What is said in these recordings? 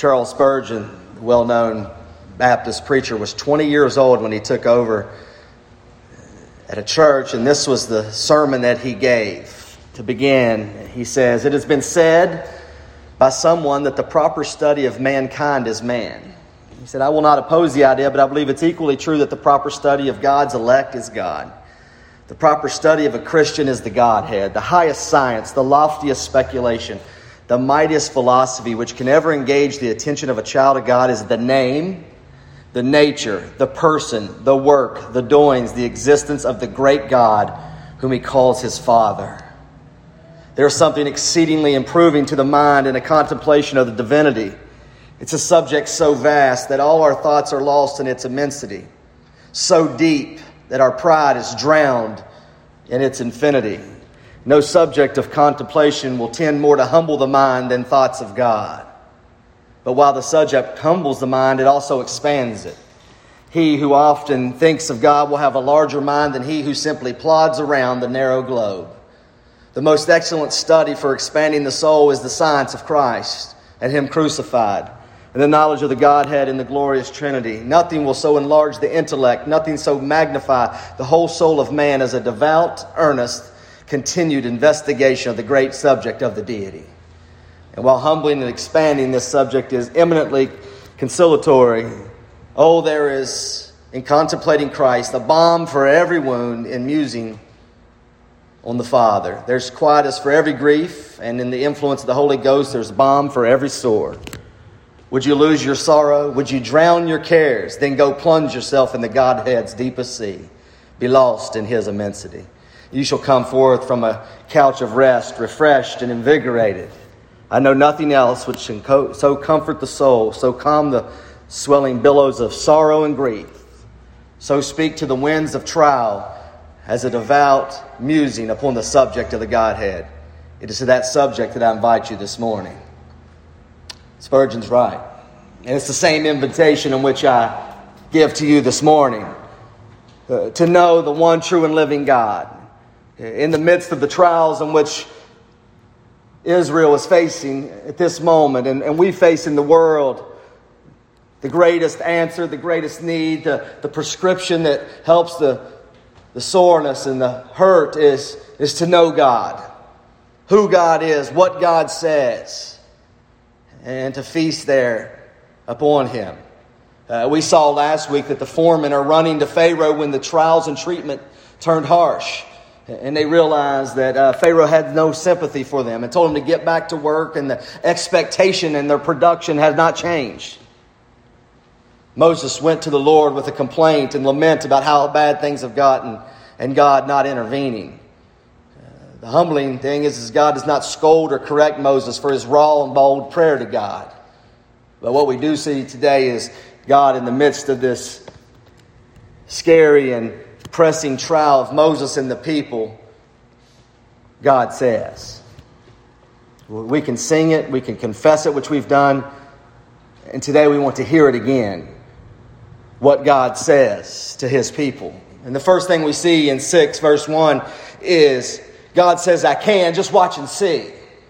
Charles Spurgeon, the well-known Baptist preacher, was 20 years old when he took over at a church, and this was the sermon that he gave. To begin, he says, "It has been said by someone that the proper study of mankind is man." He said, "I will not oppose the idea, but I believe it's equally true that the proper study of God's elect is God. The proper study of a Christian is the Godhead, the highest science, the loftiest speculation, the mightiest philosophy which can ever engage the attention of a child of God is the name, the nature, the person, the work, the doings, the existence of the great God whom he calls his Father. There is something exceedingly improving to the mind in a contemplation of the divinity. It's a subject so vast that all our thoughts are lost in its immensity, so deep that our pride is drowned in its infinity. No subject of contemplation will tend more to humble the mind than thoughts of God. But while the subject humbles the mind, it also expands it. He who often thinks of God will have a larger mind than he who simply plods around the narrow globe. The most excellent study for expanding the soul is the science of Christ and him crucified, and the knowledge of the Godhead in the glorious Trinity. Nothing will so enlarge the intellect, nothing so magnify the whole soul of man as a devout, earnest, continued investigation of the great subject of the deity. And while humbling and expanding, this subject is eminently conciliatory. Oh, there is, in contemplating Christ, a balm for every wound in musing on the Father. There's quietus for every grief, and in the influence of the Holy Ghost, there's balm for every sore. Would you lose your sorrow? Would you drown your cares? Then go plunge yourself in the Godhead's deepest sea. Be lost in his immensity. You shall come forth from a couch of rest, refreshed and invigorated. I know nothing else which can so comfort the soul, so calm the swelling billows of sorrow and grief, so speak to the winds of trial as a devout musing upon the subject of the Godhead. It is to that subject that I invite you this morning. Spurgeon's right. And it's the same invitation in which I give to you this morning. To know the one true and living God. In the midst of the trials in which Israel is facing at this moment, and we face in the world, the greatest answer, the greatest need, the prescription that helps the soreness and the hurt is to know God. Who God is, what God says, and to feast there upon him. We saw last week that the foremen are running to Pharaoh when the trials and treatment turned harsh. And they realized that Pharaoh had no sympathy for them and told them to get back to work, and the expectation and their production had not changed. Moses went to the Lord with a complaint and lament about how bad things have gotten and God not intervening. The humbling thing is God does not scold or correct Moses for his raw and bold prayer to God. But what we do see today is God in the midst of this scary and pressing trial of Moses and the people, God says. We can sing it, we can confess it, which we've done, and today we want to hear it again, what God says to his people. And the first thing we see in 6 verse 1 is God says, I can, just watch and see.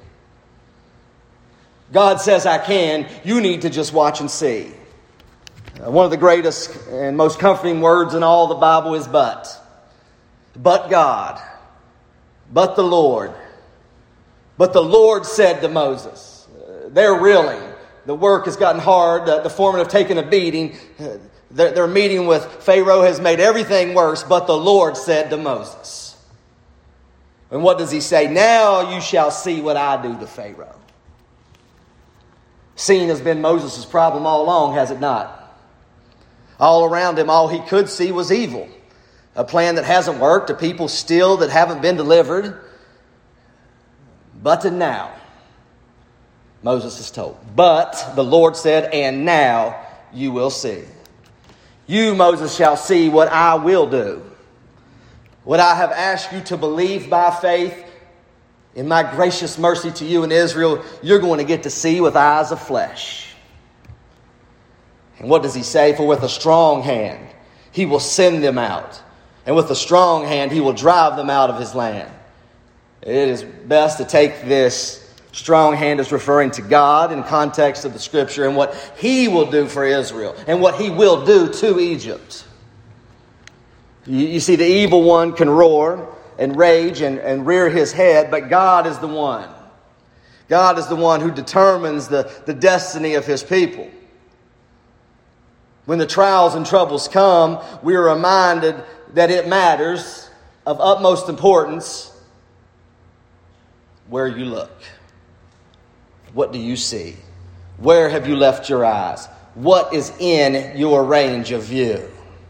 God says, I can, you need to just watch and see. One of the greatest and most comforting words in all the Bible is but. But God. But the Lord. But the Lord said to Moses. They're reeling. The work has gotten hard. The foremen have taken a beating. Their meeting with Pharaoh has made everything worse. But the Lord said to Moses. And what does he say? Now you shall see what I do to Pharaoh. Seeing has been Moses' problem all along, has it not? All around him, all he could see was evil. A plan that hasn't worked, a people still that haven't been delivered. But to now, Moses is told. But the Lord said, and now you will see. You, Moses, shall see what I will do. What I have asked you to believe by faith in my gracious mercy to you in Israel, you're going to get to see with eyes of flesh. And what does he say? For with a strong hand he will send them out. And with a strong hand he will drive them out of his land. It is best to take this Strong hand is referring to God in context of the Scripture and what He will do for Israel and what He will do to Egypt. You see, the evil one can roar and rage and rear his head, but God is the one. God is the one who determines the destiny of His people. When the trials and troubles come, we are reminded that it matters, of utmost importance, where you look. What do you see? Where have you left your eyes? What is in your range of view?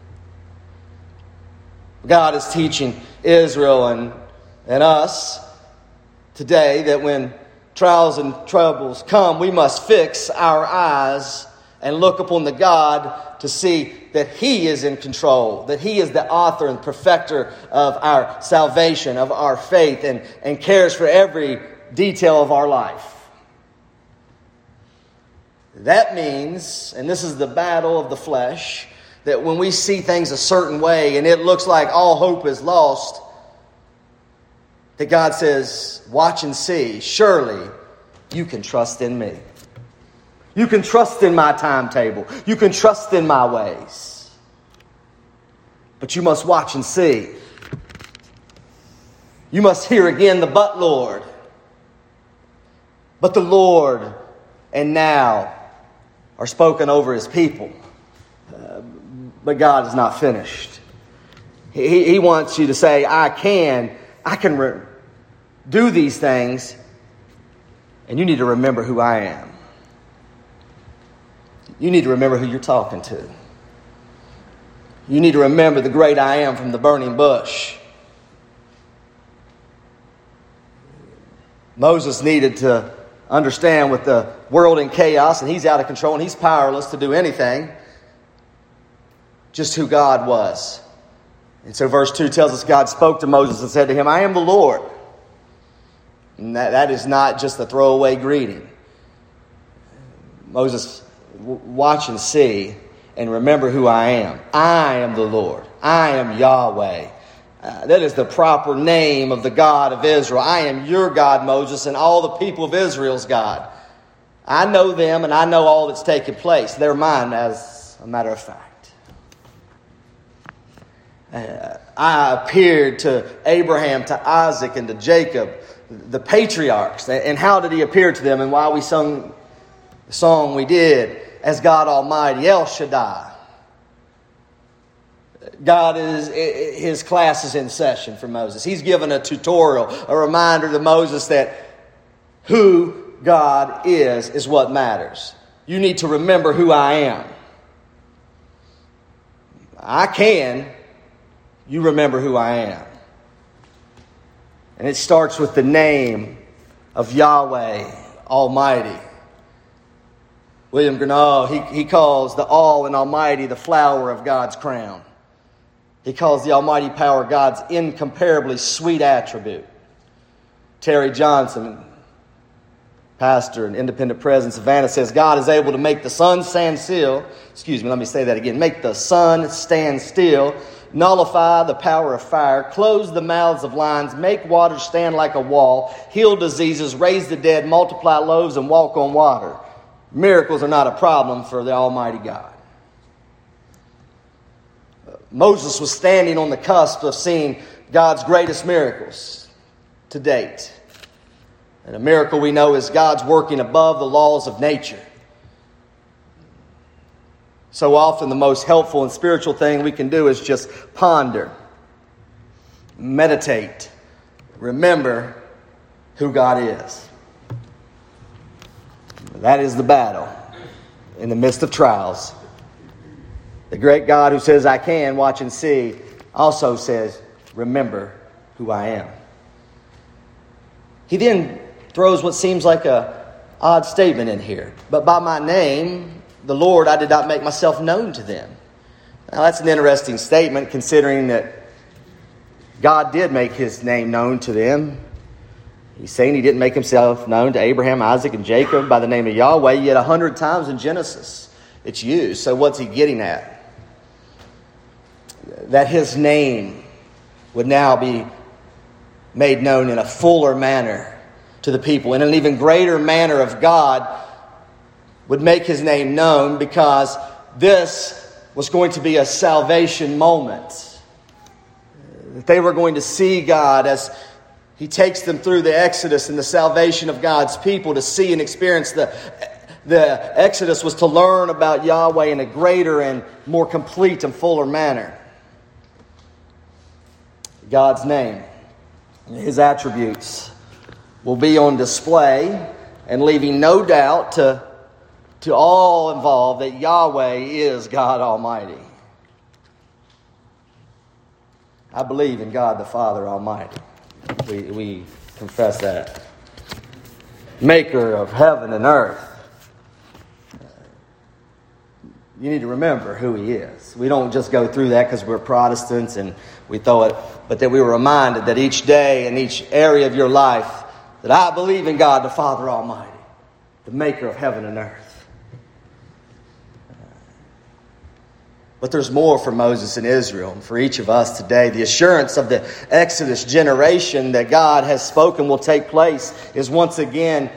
God is teaching Israel and us today that when trials and troubles come, we must fix our eyes and look upon the God to see that He is in control, that He is the author and perfecter of our salvation, of our faith, and cares for every detail of our life. That means, and this is the battle of the flesh, that when we see things a certain way and it looks like all hope is lost, that God says, watch and see, surely you can trust in me. You can trust in my timetable. You can trust in my ways. But you must watch and see. You must hear again the but Lord. But the Lord and now are spoken over His people. But God is not finished. He wants you to say, I can do these things, and you need to remember who I am. You need to remember who you're talking to. You need to remember the great I am from the burning bush. Moses needed to understand with the world in chaos and he's out of control and he's powerless to do anything, just who God was. And so verse 2 tells us God spoke to Moses and said to him, I am the Lord. And that is not just a throwaway greeting. Moses, watch and see and remember who I am. I am the Lord. I am Yahweh. That is the proper name of the God of Israel. I am your God, Moses, and all the people of Israel's God. I know them and I know all that's taken place. They're mine, as a matter of fact. I appeared to Abraham, to Isaac, and to Jacob, the patriarchs. And how did He appear to them? And why we sung the song we did, as God Almighty, El Shaddai. God is, His class is in session for Moses. He's given a tutorial, a reminder to Moses that who God is what matters. You need to remember who I am. I can. You remember who I am. And it starts with the name of Yahweh Almighty. William Gurnall, he calls the all and almighty the flower of God's crown. He calls the almighty power God's incomparably sweet attribute. Terry Johnson, pastor and independent president in Savannah, says God is able to make the sun stand still. Make the sun stand still, nullify the power of fire, close the mouths of lions, make water stand like a wall, heal diseases, raise the dead, multiply loaves, and walk on water. Miracles are not a problem for the Almighty God. Moses was standing on the cusp of seeing God's greatest miracles to date. And a miracle we know is God's working above the laws of nature. So often the most helpful and spiritual thing we can do is just ponder, meditate, remember who God is. That is the battle in the midst of trials. The great God who says, I can, watch and see, also says, remember who I am. He then throws what seems like an odd statement in here. But by my name, the Lord, I did not make myself known to them. Now that's an interesting statement considering that God did make His name known to them. He's saying He didn't make Himself known to Abraham, Isaac, and Jacob by the name of Yahweh, yet 100 times in Genesis it's used. So what's He getting at? That His name would now be made known in a fuller manner to the people. In an even greater manner of God would make his name known, because this was going to be a salvation moment. That they were going to see God as he takes them through the Exodus and the salvation of God's people, to see and experience the Exodus was to learn about Yahweh in a greater and more complete and fuller manner. God's name, his attributes will be on display, and leaving no doubt to all involved that Yahweh is God Almighty. I believe in God the Father Almighty. We confess that. Maker of heaven and earth. You need to remember who he is. We don't just go through that because we're Protestants and we throw it, but that we were reminded that each day in each area of your life that I believe in God the Father Almighty, the maker of heaven and earth. But there's more for Moses and Israel and for each of us today. The assurance of the Exodus generation that God has spoken will take place is once again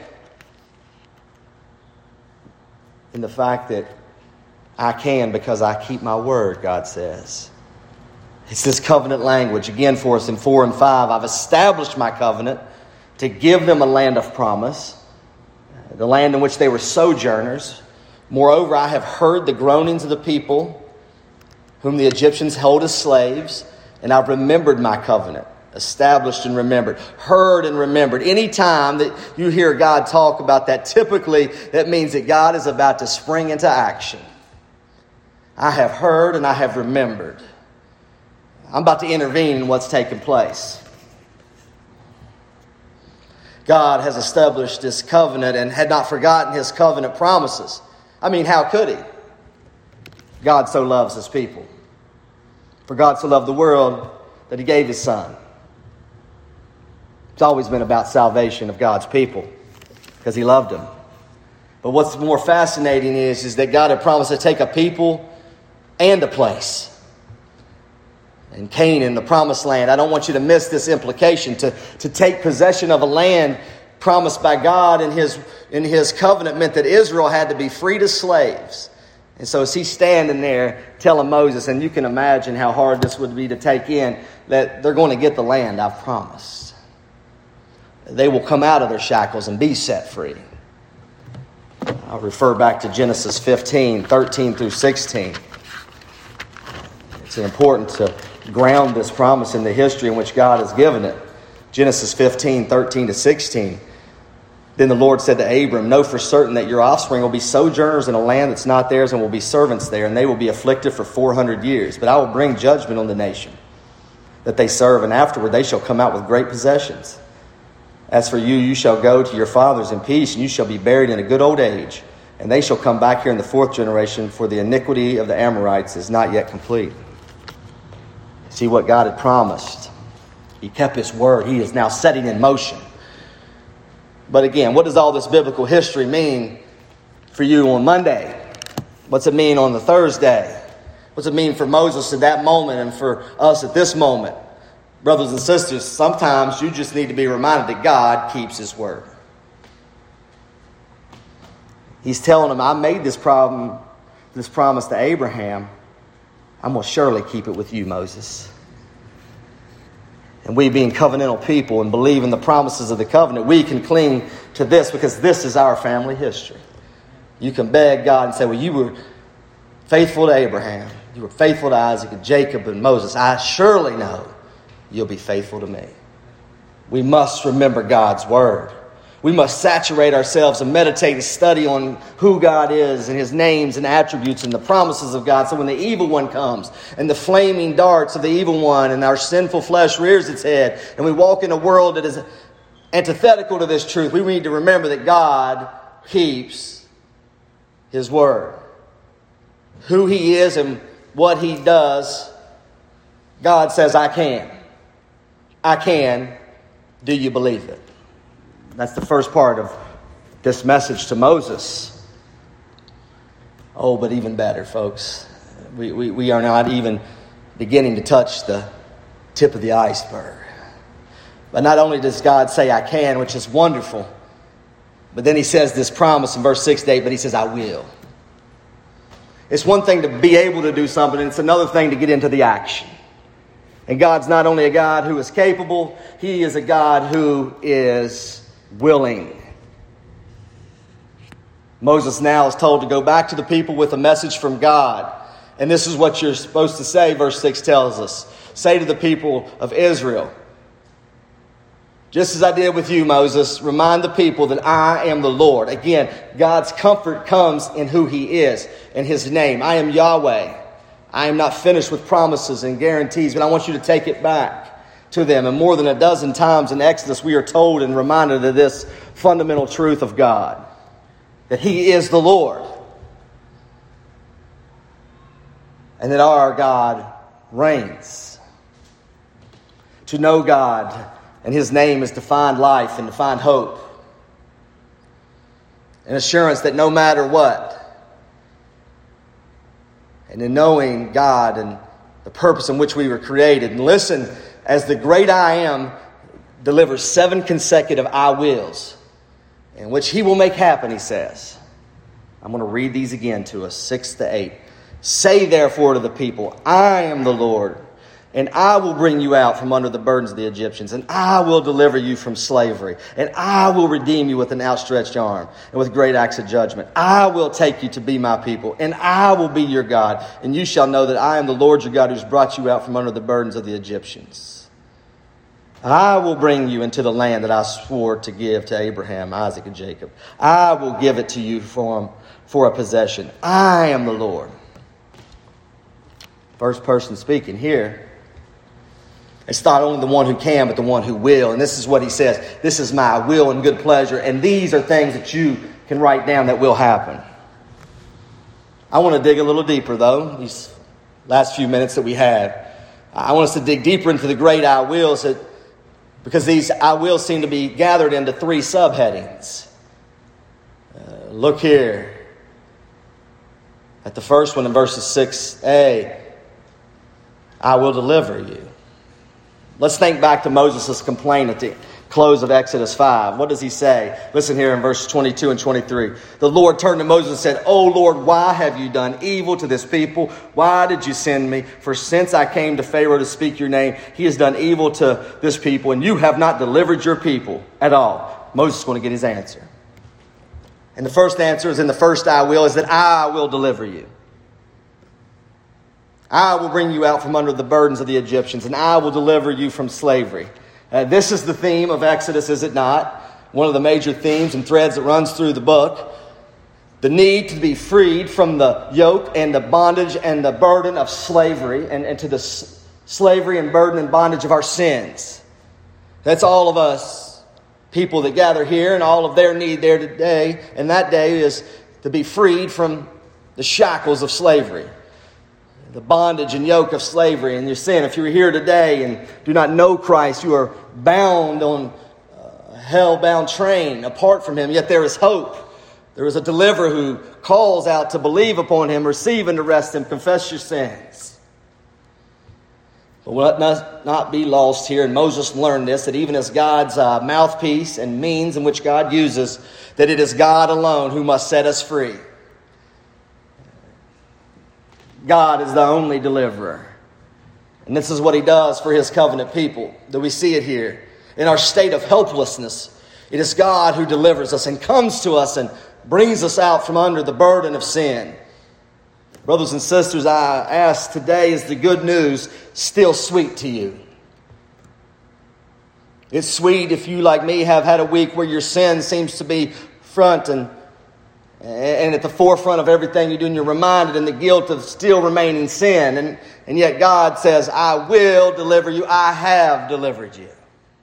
in the fact that I can because I keep my word, God says. It's this covenant language again for us in 4 and 5. I've established my covenant to give them a land of promise, the land in which they were sojourners. Moreover, I have heard the groanings of the people whom the Egyptians held as slaves, and I've remembered my covenant, established and remembered, heard and remembered. Any time that you hear God talk about that, typically that means that God is about to spring into action. I have heard and I have remembered. I'm about to intervene in what's taking place. God has established this covenant and had not forgotten his covenant promises. I mean, how could he? God so loves his people. For God so loved the world that he gave his son. It's always been about salvation of God's people because he loved them. But what's more fascinating is that God had promised to take a people and a place. In Canaan, the promised land. I don't want you to miss this implication. To take possession of a land promised by God in his covenant meant that Israel had to be freed as slaves. And so as he's standing there telling Moses, and you can imagine how hard this would be to take in, that they're going to get the land I've promised. They will come out of their shackles and be set free. I'll refer back to Genesis 15, 13 through 16. It's important to ground this promise in the history in which God has given it. Genesis 15, 13 to 16. Then the Lord said to Abram, know for certain that your offspring will be sojourners in a land that's not theirs and will be servants there, and they will be afflicted for 400 years. But I will bring judgment on the nation that they serve, and afterward they shall come out with great possessions. As for you, you shall go to your fathers in peace, and you shall be buried in a good old age. And they shall come back here in the 4th generation, for the iniquity of the Amorites is not yet complete. See what God had promised. He kept his word. He is now setting in motion. But again, what does all this biblical history mean for you on Monday? What's it mean on the Thursday? What's it mean for Moses at that moment and for us at this moment? Brothers and sisters, sometimes you just need to be reminded that God keeps his word. He's telling him, I made this promise to Abraham. I'm going to surely keep it with you, Moses. And we being covenantal people and believe in the promises of the covenant, we can cling to this because this is our family history. You can beg God and say, well, you were faithful to Abraham. You were faithful to Isaac and Jacob and Moses. I surely know you'll be faithful to me. We must remember God's word. We must saturate ourselves and meditate and study on who God is and his names and attributes and the promises of God. So when the evil one comes and the flaming darts of the evil one and our sinful flesh rears its head and we walk in a world that is antithetical to this truth, we need to remember that God keeps his word. Who he is and what he does, God says, I can. I can. Do you believe it? That's the first part of this message to Moses. Oh, but even better, folks. We are not even beginning to touch the tip of the iceberg. But not only does God say I can, which is wonderful, but then he says this promise in verse 6 to 8, but he says I will. It's one thing to be able to do something, and it's another thing to get into the action. And God's not only a God who is capable, he is a God who is willing. Moses now is told to go back to the people with a message from God. And this is what you're supposed to say, verse 6 tells us. Say to the people of Israel, just as I did with you, Moses, remind the people that I am the Lord. Again, God's comfort comes in who he is, in his name. I am Yahweh. I am not finished with promises and guarantees, but I want you to take it back to them. And more than a dozen times in Exodus, we are told and reminded of this fundamental truth of God, that he is the Lord, and that our God reigns. To know God and his name is to find life and to find hope. An assurance that no matter what, and in knowing God and the purpose in which we were created. And listen, as the great I am delivers 7 consecutive I wills, in which he will make happen, he says. I'm going to read these again to us, 6 to 8. Say therefore to the people, I am the Lord, and I will bring you out from under the burdens of the Egyptians, and I will deliver you from slavery, and I will redeem you with an outstretched arm and with great acts of judgment. I will take you to be my people, and I will be your God, and you shall know that I am the Lord your God who's brought you out from under the burdens of the Egyptians. I will bring you into the land that I swore to give to Abraham, Isaac, and Jacob. I will give it to you for a possession. I am the Lord. First person speaking here. It's not only the one who can, but the one who will. And this is what he says. This is my will and good pleasure. And these are things that you can write down that will happen. I want to dig a little deeper, though, these last few minutes that we have. I want us to dig deeper into the great I wills, because these I wills seem to be gathered into 3 subheadings. Look here at the first one in verses 6a. I will deliver you. Let's think back to Moses' complaint at the close of Exodus 5. What does he say? Listen here in verse 22 and 23. The Lord turned to Moses and said, O Lord, why have you done evil to this people? Why did you send me? For since I came to Pharaoh to speak your name, he has done evil to this people, and you have not delivered your people at all. Moses is going to get his answer. And the first answer is in the first I will, is that I will deliver you. I will bring you out from under the burdens of the Egyptians, and I will deliver you from slavery. This is the theme of Exodus, is it not? One of the major themes and threads that runs through the book. The need to be freed from the yoke and the bondage and the burden of slavery, and to the slavery and burden and bondage of our sins. That's all of us, people that gather here, and all of their need there today. And that day is to be freed from the shackles of slavery, the bondage and yoke of slavery and your sin. If you are here today and do not know Christ, you are bound on a hell-bound train apart from him. Yet there is hope. There is a deliverer who calls out to believe upon him, receive and to rest him, confess your sins. But let not be lost here, and Moses learned this, that even as God's mouthpiece and means in which God uses, that it is God alone who must set us free. God is the only deliverer. And this is what he does for his covenant people. That we see it here. In our state of helplessness, it is God who delivers us and comes to us and brings us out from under the burden of sin. Brothers and sisters, I ask today, is the good news still sweet to you? It's sweet if you, like me, have had a week where your sin seems to be front and at the forefront of everything you do, and you're reminded in the guilt of still remaining sin. And yet God says, I will deliver you. I have delivered you.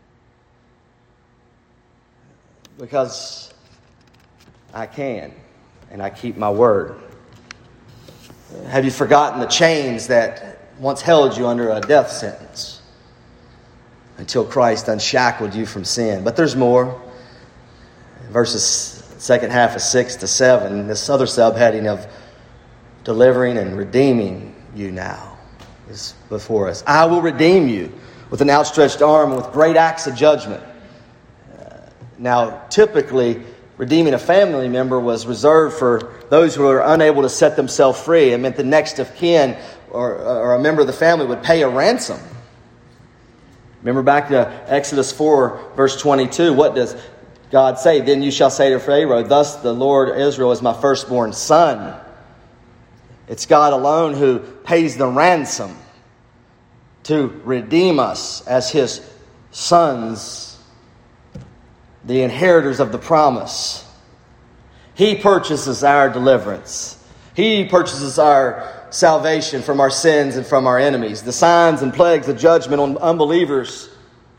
Because I can, and I keep my word. Have you forgotten the chains that once held you under a death sentence until Christ unshackled you from sin? But there's more. Verses second half of 6 to 7, this other subheading of delivering and redeeming you now is before us. I will redeem you with an outstretched arm and with great acts of judgment. Now, typically, redeeming a family member was reserved for those who were unable to set themselves free. It meant the next of kin or a member of the family would pay a ransom. Remember back to Exodus 4, verse 22. What does God say? Then you shall say to Pharaoh, thus the Lord Israel is my firstborn son. It's God alone who pays the ransom to redeem us as his sons, the inheritors of the promise. He purchases our deliverance. He purchases our salvation from our sins and from our enemies. The signs and plagues of judgment on unbelievers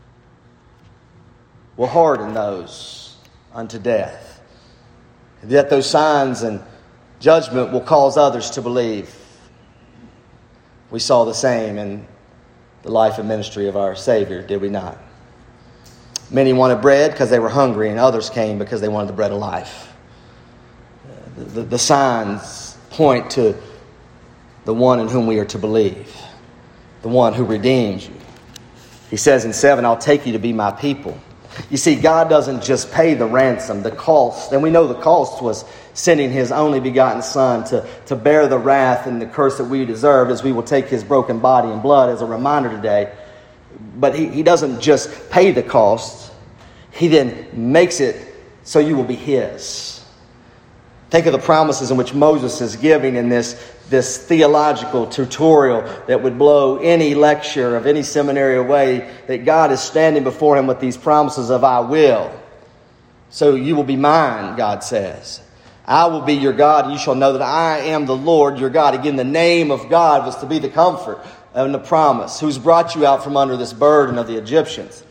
will harden those unto death. Yet those signs and judgment will cause others to believe. We saw the same in the life and ministry of our Savior, did we not? Many wanted bread because they were hungry, and others came because they wanted the bread of life. The signs point to the one in whom we are to believe, the one who redeems you. He says in 7, I'll take you to be my people. You see, God doesn't just pay the ransom, the cost. And we know the cost was sending his only begotten Son to bear the wrath and the curse that we deserved, as we will take his broken body and blood as a reminder today. But he doesn't just pay the cost. He then makes it so you will be his. Think of the promises in which Moses is giving in this theological tutorial that would blow any lecture of any seminary away, that God is standing before him with these promises of I will. So you will be mine, God says. I will be your God, and you shall know that I am the Lord your God. Again, the name of God was to be the comfort and the promise, who's brought you out from under this burden of the Egyptians.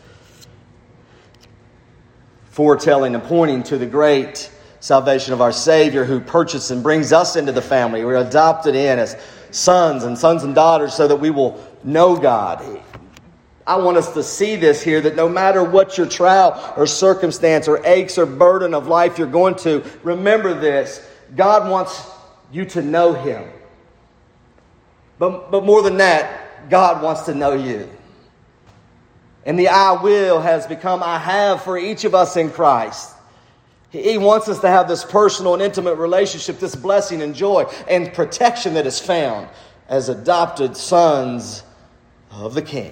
Foretelling and pointing to the great salvation of our Savior, who purchased and brings us into the family. We're adopted in as sons and daughters so that we will know God. I want us to see this here, that no matter what your trial or circumstance or aches or burden of life you're going to, remember this: God wants you to know him. But more than that, God wants to know you. And the I will has become I have for each of us in Christ. He wants us to have this personal and intimate relationship, this blessing and joy and protection that is found as adopted sons of the King.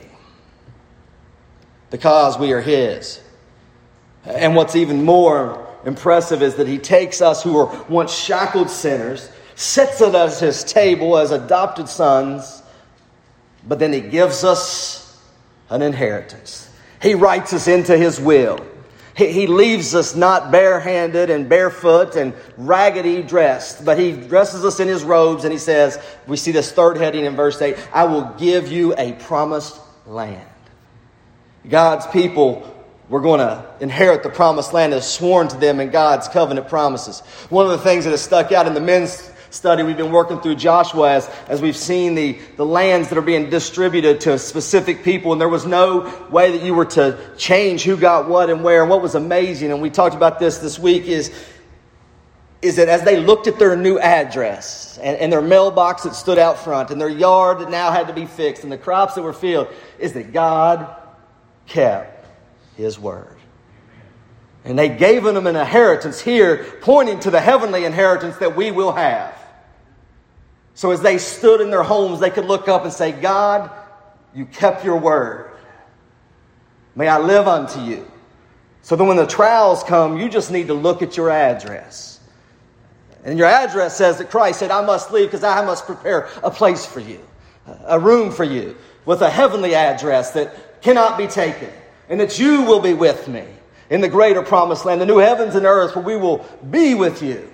Because we are his. And what's even more impressive is that he takes us who were once shackled sinners, sits at us his table as adopted sons, but then he gives us an inheritance. He writes us into his will. He leaves us not barehanded and barefoot and raggedy dressed, but he dresses us in his robes, and he says, we see this third heading in verse 8, I will give you a promised land. God's people were going to inherit the promised land as sworn to them in God's covenant promises. One of the things that has stuck out in the men's study we've been working through Joshua as we've seen the lands that are being distributed to specific people, and there was no way that you were to change who got what and where. And what was amazing, and we talked about this week, is that as they looked at their new address and their mailbox that stood out front and their yard that now had to be fixed and the crops that were filled, is that God kept his word. And they gave them an inheritance here, pointing to the heavenly inheritance that we will have. So as they stood in their homes, they could look up and say, God, you kept your word. May I live unto you. So that when the trials come, you just need to look at your address. And your address says that Christ said, I must leave because I must prepare a place for you, a room for you, with a heavenly address that cannot be taken, and that you will be with me in the greater promised land, the new heavens and earth, where we will be with you.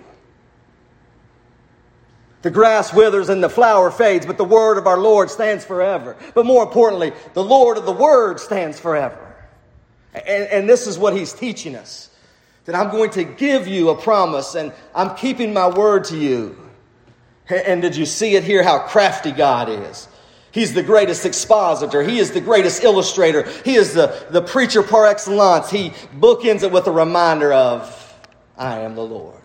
The grass withers and the flower fades, but the word of our Lord stands forever. But more importantly, the Lord of the word stands forever. And this is what he's teaching us. That I'm going to give you a promise, and I'm keeping my word to you. And did you see it here, how crafty God is? He's the greatest expositor. He is the greatest illustrator. He is the preacher par excellence. He bookends it with a reminder of, I am the Lord.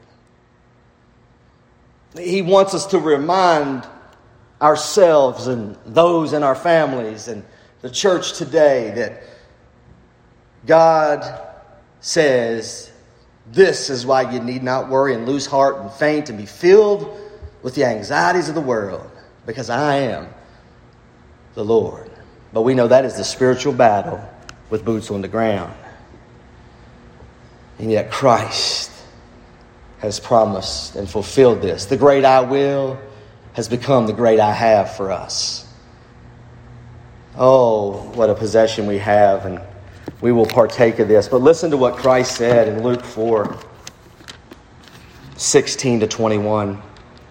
He wants us to remind ourselves and those in our families and the church today that God says, this is why you need not worry and lose heart and faint and be filled with the anxieties of the world, because I am the Lord. But we know that is the spiritual battle with boots on the ground. And yet Christ has promised and fulfilled this. The great I will has become the great I have for us. Oh, what a possession we have, and we will partake of this. But listen to what Christ said in Luke 4:16-21.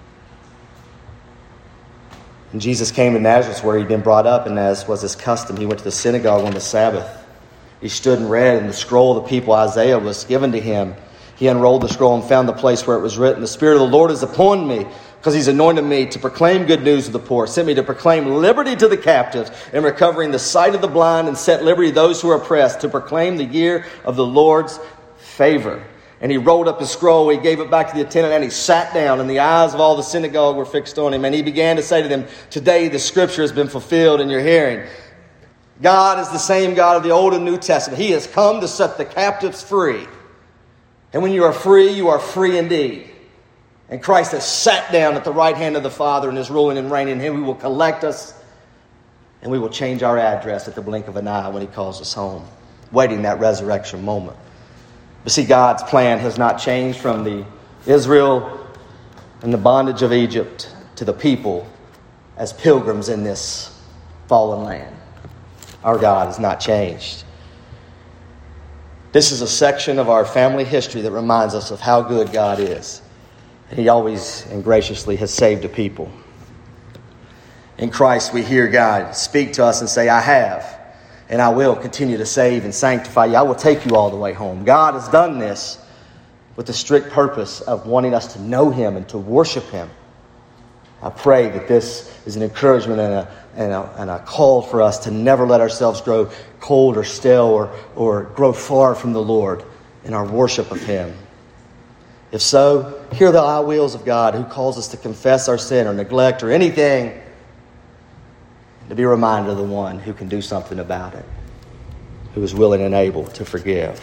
And Jesus came to Nazareth, where he'd been brought up, and as was his custom, he went to the synagogue on the Sabbath. He stood and read, and the scroll of the people Isaiah was given to him. He unrolled the scroll and found the place where it was written, "The Spirit of the Lord is upon me, because he's anointed me to proclaim good news to the poor, sent me to proclaim liberty to the captives, and recovering the sight of the blind, and set liberty to those who are oppressed, to proclaim the year of the Lord's favor." And he rolled up his scroll, he gave it back to the attendant, and he sat down, and the eyes of all the synagogue were fixed on him. And he began to say to them, "Today the scripture has been fulfilled in your hearing." God is the same God of the Old and New Testament. He has come to set the captives free. And when you are free indeed. And Christ has sat down at the right hand of the Father and is ruling and reigning. And He will collect us, and we will change our address at the blink of an eye when He calls us home, waiting that resurrection moment. But see, God's plan has not changed from the Israel and the bondage of Egypt to the people as pilgrims in this fallen land. Our God has not changed. This is a section of our family history that reminds us of how good God is. And He always and graciously has saved a people. In Christ, we hear God speak to us and say, "I have, and I will continue to save and sanctify you. I will take you all the way home." God has done this with the strict purpose of wanting us to know Him and to worship Him. I pray that this is an encouragement and a call for us to never let ourselves grow cold or stale or grow far from the Lord in our worship of Him. If so, hear the I wills of God, who calls us to confess our sin or neglect or anything, to be reminded of the one who can do something about it, who is willing and able to forgive.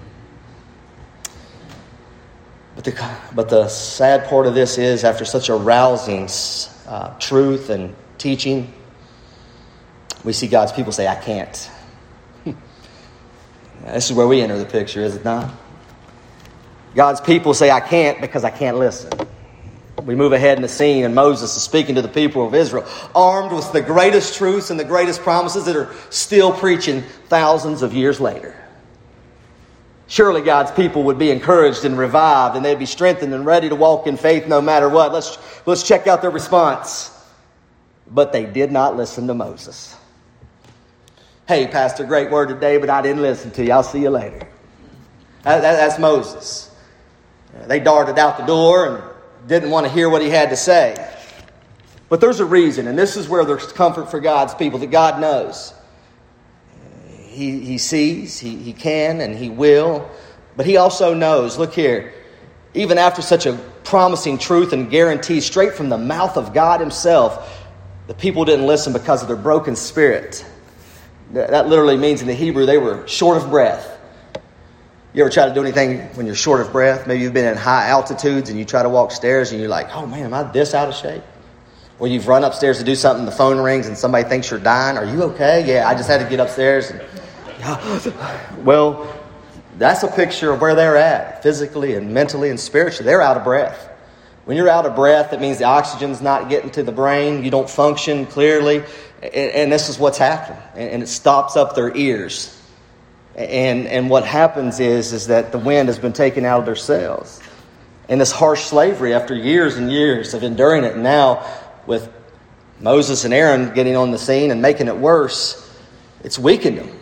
But the sad part of this is, after such a rousing truth and teaching, we see God's people say, "I can't." This is where we enter the picture, is it not? God's people say, "I can't," because I can't listen. We move ahead in the scene, and Moses is speaking to the people of Israel, armed with the greatest truths and the greatest promises that are still preaching thousands of years later. Surely God's people would be encouraged and revived, and they'd be strengthened and ready to walk in faith no matter what. Let's check out their response. But they did not listen to Moses. "Hey, Pastor, great word today, but I didn't listen to you. I'll see you later." That's Moses. They darted out the door and didn't want to hear what he had to say. But there's a reason, and this is where there's comfort for God's people, that God knows. He sees, he can, and He will. But He also knows, look here, even after such a promising truth and guarantee straight from the mouth of God Himself, the people didn't listen because of their broken spirit. That literally means in the Hebrew they were short of breath. You ever try to do anything when you're short of breath? Maybe you've been in high altitudes and you try to walk stairs and you're like, "Oh man, am I this out of shape?" Or you've run upstairs to do something, the phone rings and somebody thinks you're dying. "Are you okay?" "Yeah, I just had to get upstairs." Well, that's a picture of where they're at, physically and mentally and spiritually. They're out of breath. When you're out of breath, that means the oxygen's not getting to the brain. You don't function clearly. And this is what's happening. And it stops up their ears. And what happens is that the wind has been taken out of their sails. And this harsh slavery, after years and years of enduring it, now with Moses and Aaron getting on the scene and making it worse, it's weakened them.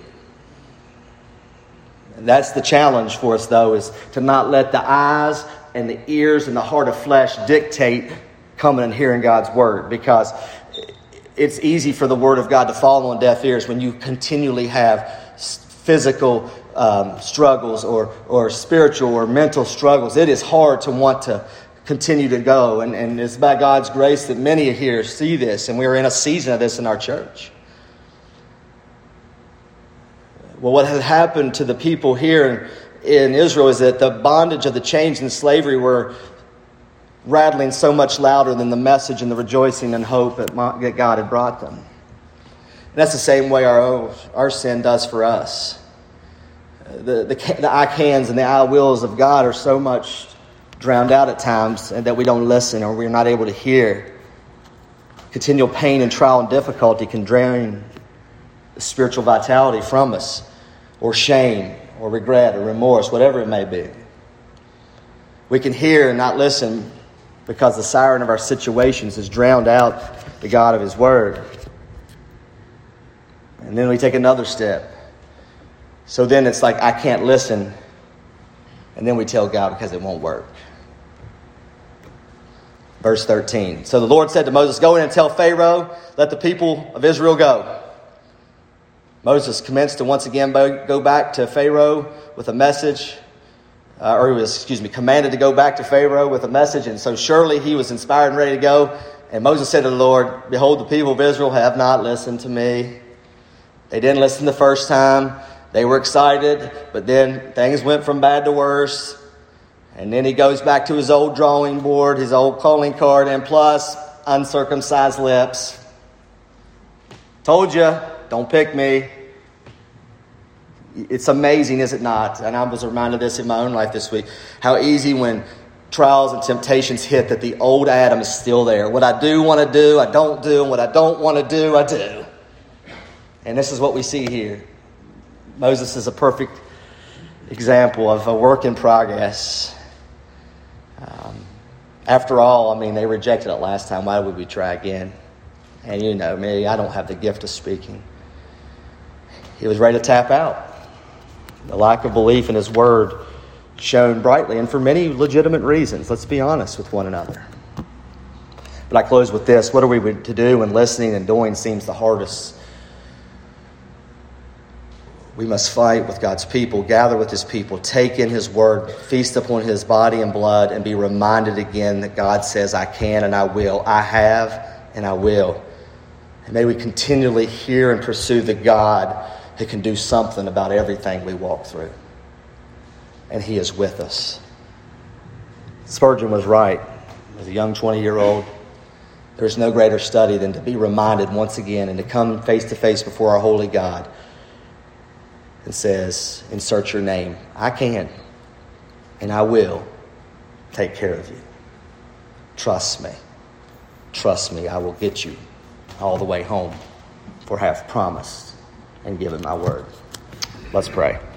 And that's the challenge for us, though, is to not let the eyes and the ears and the heart of flesh dictate coming and hearing God's word, because it's easy for the word of God to fall on deaf ears when you continually have physical struggles or spiritual or mental struggles. It is hard to want to continue to go. And it's by God's grace that many here see this. And we're in a season of this in our church. Well, what had happened to the people here in Israel is that the bondage of the chains and slavery were rattling so much louder than the message and the rejoicing and hope that God had brought them. And that's the same way our sin does for us. The I cans and the I wills of God are so much drowned out at times, and that we don't listen or we're not able to hear. Continual pain and trial and difficulty can drain the spiritual vitality from us, or shame, or regret, or remorse, whatever it may be. We can hear and not listen because the siren of our situations has drowned out the God of His Word. And then we take another step. So then it's like, I can't listen. And then we tell God because it won't work. Verse 13. So the Lord said to Moses, "Go in and tell Pharaoh, let the people of Israel go." Moses commenced to once again go back to Pharaoh with a message. Commanded to go back to Pharaoh with a message. And so surely he was inspired and ready to go. And Moses said to the Lord, "Behold, the people of Israel have not listened to me." They didn't listen the first time. They were excited, but then things went from bad to worse. And then he goes back to his old drawing board, his old calling card, and plus uncircumcised lips. Told you, don't pick me. It's amazing, is it not? And I was reminded of this in my own life this week. How easy when trials and temptations hit that the old Adam is still there. What I do want to do, I don't do. And what I don't want to do, I do. And this is what we see here. Moses is a perfect example of a work in progress. After all, they rejected it last time. Why would we try again? And you know me, I don't have the gift of speaking. He was ready to tap out. The lack of belief in His Word shone brightly, and for many legitimate reasons. Let's be honest with one another. But I close with this. What are we to do when listening and doing seems the hardest? We must fight with God's people, gather with His people, take in His Word, feast upon His body and blood, and be reminded again that God says, I can and I will. I have and I will. And may we continually hear and pursue the God who can do something about everything we walk through. And He is with us. Spurgeon was right. As a young 20-year-old, there is no greater study than to be reminded once again and to come face to face before our holy God and says, insert your name. I can and I will take care of you. Trust me. Trust me, I will get you all the way home, for I have promised and given my word. Let's pray.